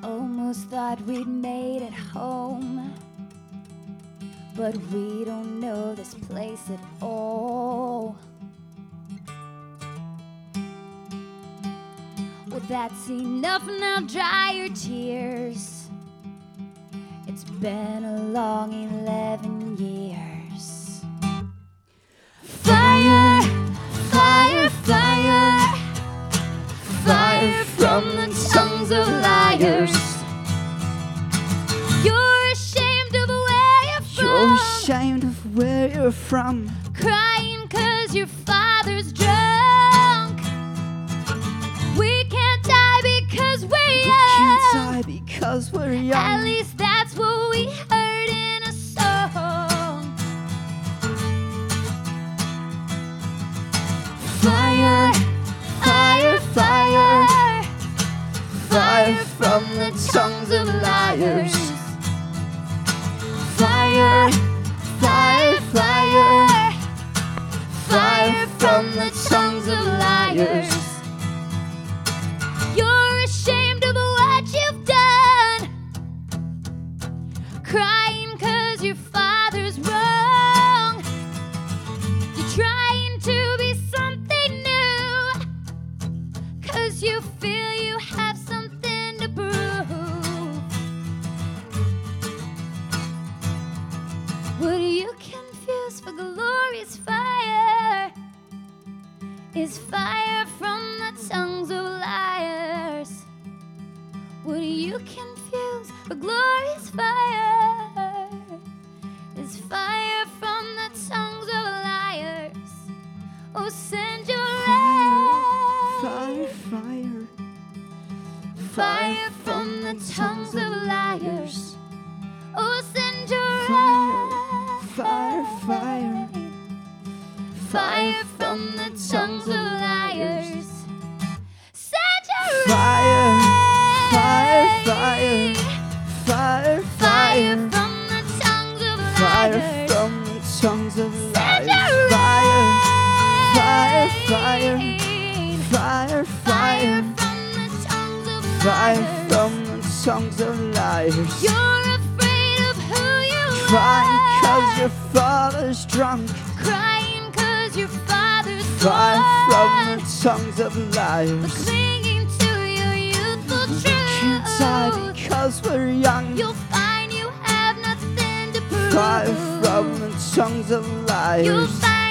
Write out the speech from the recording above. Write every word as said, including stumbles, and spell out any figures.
Almost thought we'd made it home, but we don't know this place at all. Well, that's enough now, dry your tears. It's been a long eleven years. Fire, fire, fire, fire from the tongues of liars. You're ashamed of where you're from. You're ashamed of where you're from. Crying 'cause your father's drunk. We can't die because we're We young. can't die because we're young. At least that's what we heard in a song. Fire, fire, fire, Fire from the tongues of liars. Fire, fire, fire, Fire from the tongues of liars. You're ashamed of what you've done, crying 'cause your father's wrong. You're trying to be something new, 'cause you feel you have something to prove. What you confuse for glorious fire is fire from the tongues of liars. What you confuse for glorious fire is fire from the tongues of liars. Oh, send your Fire, light. fire, Fire from the tongues of liars. Oh, send your Fire, light. fire, fire, Fire from the tongues of liars. Send your Fire, fire, light. fire, Fire fire, from the tongues of fire liars. from the tongues of Send liars. your Fire, fire, light. fire, fire, Fire fire, from the tongues of fire liars. from the tongues of liars. You're afraid of who you Crying are. 'cause your father's drunk. Crying 'cause your father's Fire from gone. the tongues of But liars. clinging to your youthful We can't die truth, because we're young. you'll find you have nothing to prove. Fire from the tongues of You'll liars. find